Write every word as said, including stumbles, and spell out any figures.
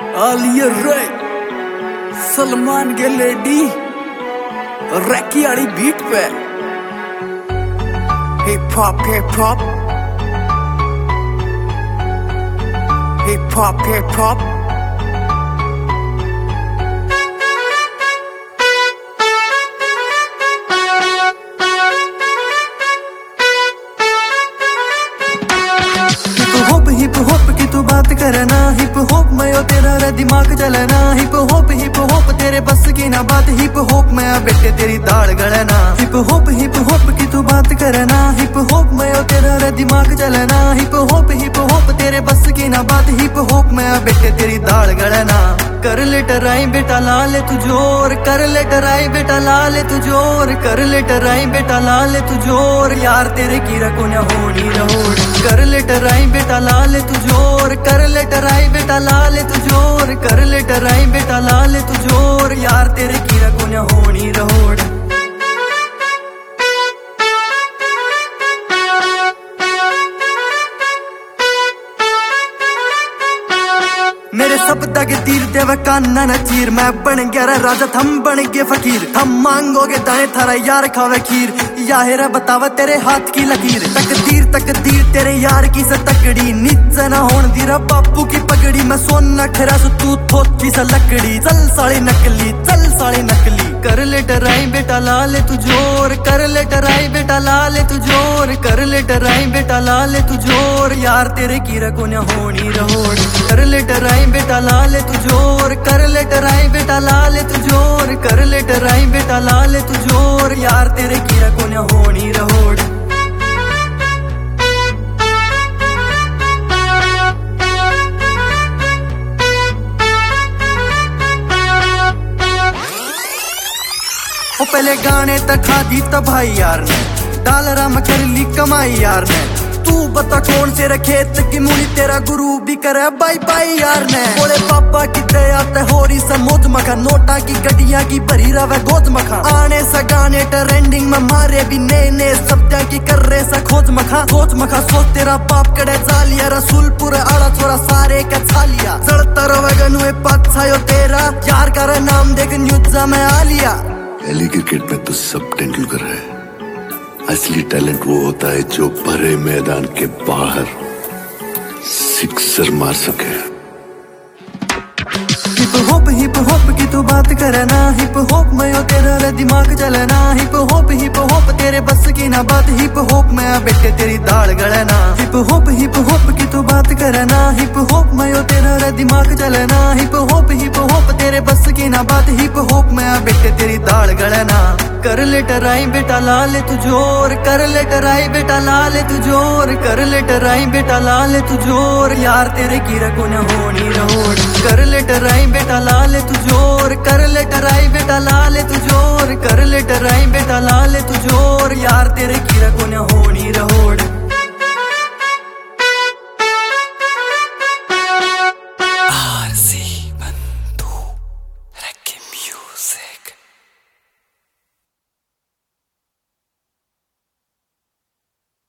आलिया रे सलमान के लेडी रैकी वाली बीट पे hip hop hip hop hip hop hip hop hip hop की तू बात करना, हिप हॉप में ओ तेरा रे दिमाग चलना। हिप हॉप हिप हॉप तेरे बस की ना बात, हिप हॉप में बेटे तेरी दाढ़ गड़ना। हिप हॉप हिप हॉप की तू बात करना, हिप हॉप में ओ तेरा रे दिमाग चलना। हिप हॉप हिप हॉप तेरे बस की ना बात, हिप हॉप में बेटे तेरी दाढ़ गड़ना। कर ले टराई बेटा लाल तू जोर, कर ले टराई बेटा लाल तू जोर, कर ले टराई बेटा लाल तू जोर, यार तेरे की रखो न होनी रहोड़। कर ले टराई बेटा लाल तू जोर, कर ले टराई बेटा लाल तू जोर, कर ले टराई बेटा लाल तू जोर, यार तेरे की रखो न होनी रहोड़। मेरे शब्द के तीर देव कान्ना न चीर, मैं बन गया राजा थम बन गए फकीर। थम मांगोगे दाने थारा यार खावे खीर, याहिरा बतावा तेरे हाथ की लकीर। तकदीर तकदीर तेरे यार की से तकड़ी, नीचे ना होन दीरा बापू की पगड़ी। मैं सोना खरा सु तू थोची सा लकड़ी, चल साली नकली चल साली नकली। कर ले टराई बेटा लाल तू जोर, कर ले टराई बेटा लाल तू जोर, कर ले टराई बेटा लाल तू जोर, यार तेरे की रखो न होनी रहोड़। कर ले टराई बेटा लाल तू जोर, कर ले टराई बेटा लाल तू जोर, कर ले टराई बेटा लाल तू जोर, यार तेरे की रखो न होनी रहोड़। ओ पहले गाने तक खा दी तबाही यार ने, डालरा में कर ली कमाई यार ने। तू बता कौन से खेत की मुड़ी, तेरा गुरु भी करे बाई बाई यार ने। बोले पापा की दया ते होरी समोज मखा, नोटा की गड्डिया की भरी रवे गोद मखा। आने सा गाने ट्रेंडिंग में मारे भी नए नए शब्द की कर रहे सा खोज मखा। खोज मखा सोच तेरा बाप कड़े जालिया, रसूलपुर आड़ा छोरा सारे का छालिया। चढ़ता रवे गनुए पाछायो तेरा, यार का नाम देख न्यूज़ा में आ लिया। गली क्रिकेट में तो सब तेंदुलकर है, असली टैलेंट वो होता है जो भरे मैदान के बाहर सिक्सर मार सके। हिप हॉप हिप हॉप की तू बात करना, हिप हॉप में ओ तेरा रे दिमाग चलना। हिप हॉप हिप हॉप तेरे बस की ना बात, हिप हॉप में बेटे तेरी दाढ़ गड़ना। हिप हॉप हिप हॉप की तू बात करना, हिप हॉप में ओ तेरा रे दिमाग चलना। हिप हॉप हिप हॉप तेरे बस की ना बात, हिप हॉप में बेटे तेरी दाढ़ गड़ना। कर ले टराई बेटा लाल तू जोर, कर ले टराई बेटा लाल तू जोर, कर ले टराई बेटा लाल तू जोर, यार तेरे की रखो न होनी रहोड़। कर ले टराई बेटा लाल तू जोर, कर ले टराई बेटा लाल तू जोर, कर ले टराई बेटा लाल तू जोर, यार तेरे की रखो न होनी रहोड़।